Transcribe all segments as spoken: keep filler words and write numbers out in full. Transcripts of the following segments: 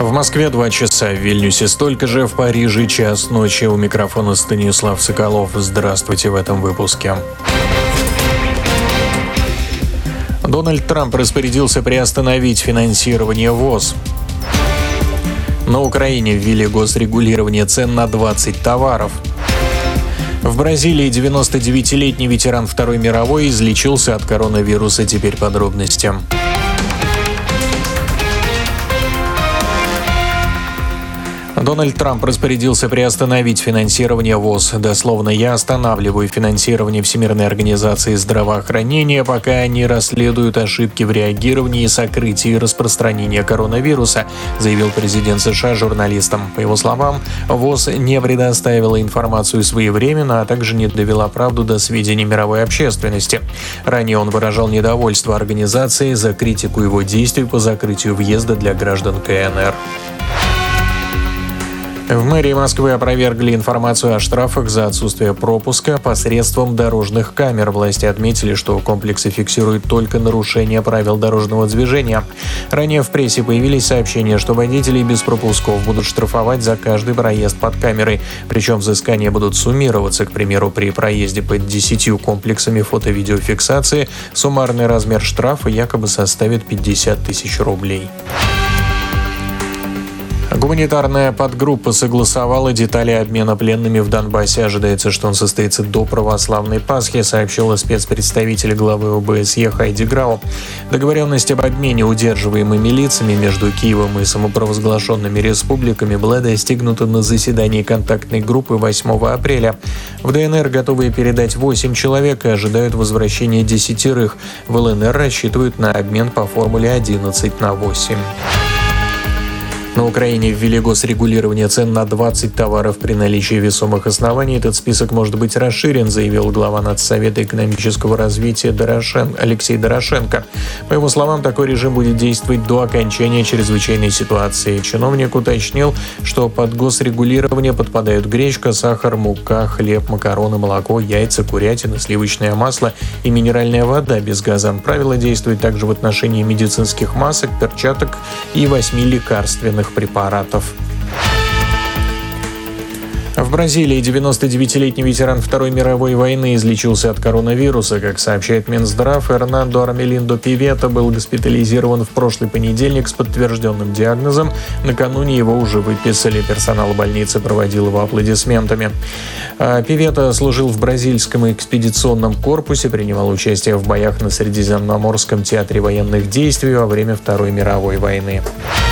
В Москве два часа, в Вильнюсе столько же, в Париже час ночи. У микрофона Станислав Соколов. Здравствуйте в этом выпуске. Дональд Трамп распорядился приостановить финансирование ВОЗ. На Украине ввели госрегулирование цен на двадцать товаров. В Бразилии девяностодевятилетний ветеран Второй мировой излечился от коронавируса. Теперь подробности. Дональд Трамп распорядился приостановить финансирование ВОЗ. Дословно: «Я останавливаю финансирование Всемирной организации здравоохранения, пока они расследуют ошибки в реагировании и сокрытии распространения коронавируса», заявил президент США журналистам. По его словам, ВОЗ не предоставила информацию своевременно, а также не довела правду до сведений мировой общественности. Ранее он выражал недовольство организации за критику его действий по закрытию въезда для граждан КНР. В мэрии Москвы опровергли информацию о штрафах за отсутствие пропуска посредством дорожных камер. Власти отметили, что комплексы фиксируют только нарушения правил дорожного движения. Ранее в прессе появились сообщения, что водителей без пропусков будут штрафовать за каждый проезд под камерой. Причем взыскания будут суммироваться. К примеру, при проезде под десятью комплексами фото-видеофиксации суммарный размер штрафа якобы составит пятьдесят тысяч рублей. Гуманитарная подгруппа согласовала детали обмена пленными в Донбассе. Ожидается, что он состоится до православной Пасхи, сообщила спецпредставитель главы ОБСЕ Хайди Грау. Договоренность об обмене удерживаемыми лицами между Киевом и самопровозглашенными республиками была достигнута на заседании контактной группы восьмого апреля. В ДНР готовы передать восемь человек и ожидают возвращения десятерых. В ЛНР рассчитывают на обмен по формуле одиннадцать на восемь. На Украине ввели госрегулирование цен на двадцать товаров при наличии весомых оснований. Этот список может быть расширен, заявил глава Надсовета экономического развития Дорошен... Алексей Дорошенко. По его словам, такой режим будет действовать до окончания чрезвычайной ситуации. Чиновник уточнил, что под госрегулирование подпадают гречка, сахар, мука, хлеб, макароны, молоко, яйца, курятина, сливочное масло и минеральная вода без газа. Правило действует также в отношении медицинских масок, перчаток и восьми лекарственных препаратов. В Бразилии девяностодевятилетний ветеран Второй мировой войны излечился от коронавируса. Как сообщает Минздрав, Эрнандо Армелиндо Пивета был госпитализирован в прошлый понедельник с подтвержденным диагнозом. Накануне его уже выписали. Персонал больницы проводил его аплодисментами. Пивета служил в бразильском экспедиционном корпусе, принимал участие в боях на Средиземноморском театре военных действий во время Второй мировой войны.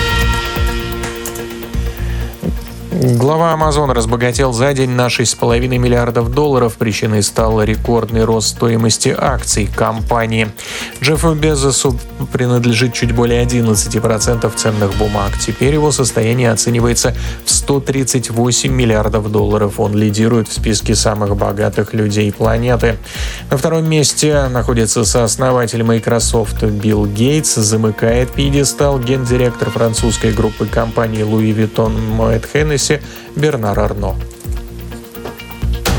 Глава Amazon разбогател за день на шесть с половиной миллиардов долларов. Причиной стал рекордный рост стоимости акций компании. Джеффу Безосу принадлежит чуть более одиннадцать процентов ценных бумаг. Теперь его состояние оценивается в сто тридцать восемь миллиардов долларов. Он лидирует в списке самых богатых людей планеты. На втором месте находится сооснователь Microsoft Билл Гейтс. Замыкает пьедестал гендиректор французской группы компании Louis Vuitton Moet Hennessy Бернар Арно.